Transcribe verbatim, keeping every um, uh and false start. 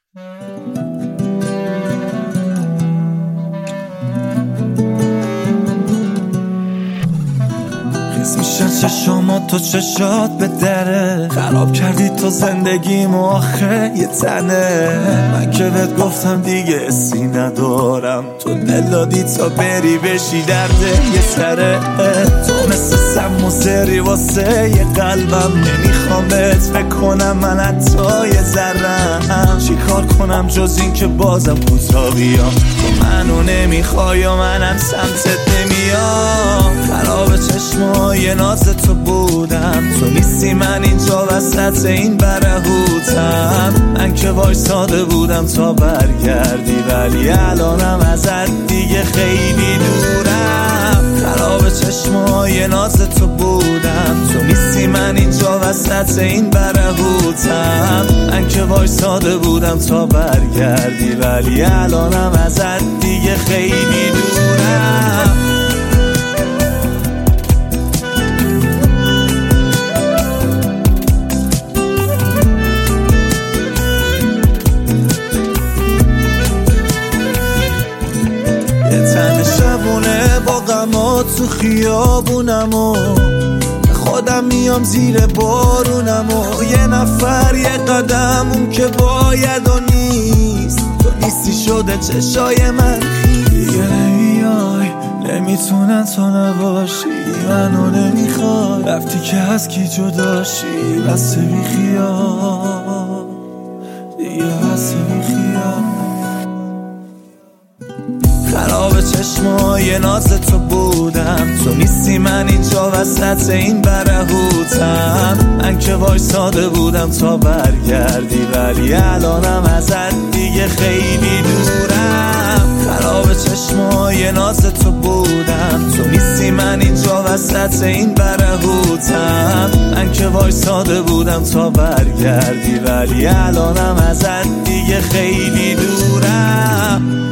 خیس میشن چشامات تو چشات به دره، خراب کردی تو زندگیم و آخه یه تنه. من که بهت گفتم دیگه حسی ندارم، تو دل دادی تا بری بشی درده یه سره. تو مثل سم و زری واسه یه قلبم، نمیخوام بهت فکر کنم من حتی یه ذرم. چی کار کنم جز این که بازم کوتا بیام، تو منو نمیخوای و منم سمتت نمیام. خراب چشمای ناز تو بودم، تو نیستی من اینجا وسط این برهوتم. من که وایساده بودم تا برگردی، ولی الانم ازت دیگه خیلی دورم. خراب چشمای ناز تو بودم، تو نیستی من اینجا وسط این برهوتم. من که وایساده بودم تا برگردی، ولی الانم ازت دیگه خیلی دورم. شبونه با غما تو خیابونم و خودم میام زیر بارونم و یه نفر یه قدم اون که باید و نیست، تو نیستی شده چشای من دیگه نمیای. نمیتونن تو نباشی، منو نمیخوای، رفتی که از کی جداشی. بس بی خیال دیگه، بس بی خیال. خراب چشمای ناز تو بودم، تو نیستی من اینجا وسط این برهوتم. من که وایساده بودم تا برگردی، ولی الانم ازت دیگه خیلی دورم. خراب چشمای ناز تو بودم، تو نیستی من اینجا وسط این برهوتم. من که وایساده بودم تا برگردی، ولی الانم ازت دیگه خیلی دورم.